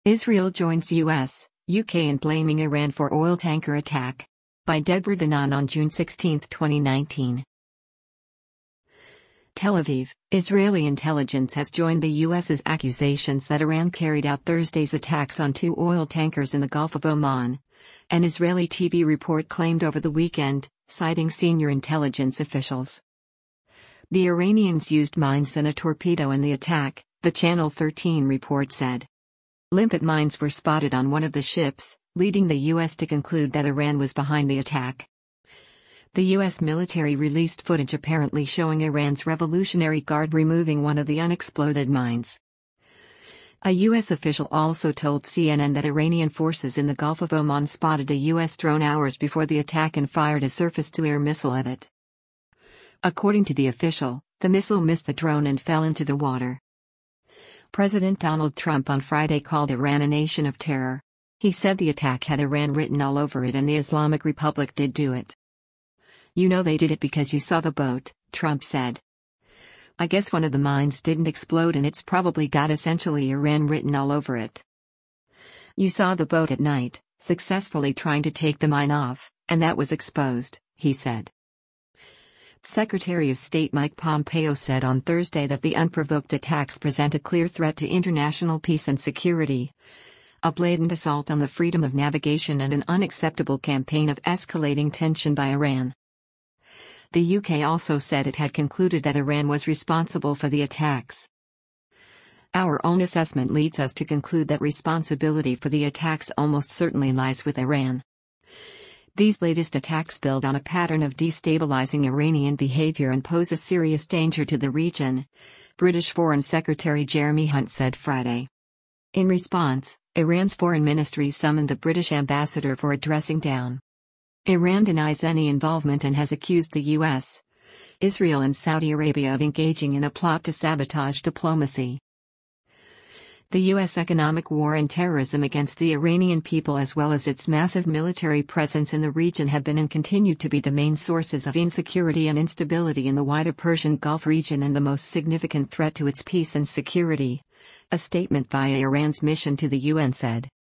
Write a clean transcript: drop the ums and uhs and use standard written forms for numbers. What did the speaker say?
Israel joins US, UK in blaming Iran for oil tanker attack. By Deborah Danan on June 16, 2019. Tel Aviv, Israeli intelligence has joined the US's accusations that Iran carried out Thursday's attacks on two oil tankers in the Gulf of Oman. An Israeli TV report claimed over the weekend, citing senior intelligence officials. The Iranians used mines and a torpedo in the attack, the Channel 13 report said. Limpet mines were spotted on one of the ships, leading the U.S. to conclude that Iran was behind the attack. The U.S. military released footage apparently showing Iran's Revolutionary Guard removing one of the unexploded mines. A U.S. official also told CNN that Iranian forces in the Gulf of Oman spotted a U.S. drone hours before the attack and fired a surface-to-air missile at it. According to the official, the missile missed the drone and fell into the water. President Donald Trump on Friday called Iran a nation of terror. He said the attack had Iran written all over it and the Islamic Republic did do it. "You know they did it because you saw the boat," Trump said. "I guess one of the mines didn't explode and it's probably got essentially Iran written all over it. You saw the boat at night, successfully trying to take the mine off, and that was exposed," he said. Secretary of State Mike Pompeo said on Thursday that the unprovoked attacks present a clear threat to international peace and security, a blatant assault on the freedom of navigation and an unacceptable campaign of escalating tension by Iran. The UK also said it had concluded that Iran was responsible for the attacks. "Our own assessment leads us to conclude that responsibility for the attacks almost certainly lies with Iran. These latest attacks build on a pattern of destabilizing Iranian behavior and pose a serious danger to the region," British Foreign Secretary Jeremy Hunt said Friday. In response, Iran's foreign ministry summoned the British ambassador for a dressing down. Iran denies any involvement and has accused the US, Israel and Saudi Arabia of engaging in a plot to sabotage diplomacy. The U.S. economic war and terrorism against the Iranian people as well as its massive military presence in the region have been and continue to be the main sources of insecurity and instability in the wider Persian Gulf region and the most significant threat to its peace and security, a statement via Iran's mission to the UN said.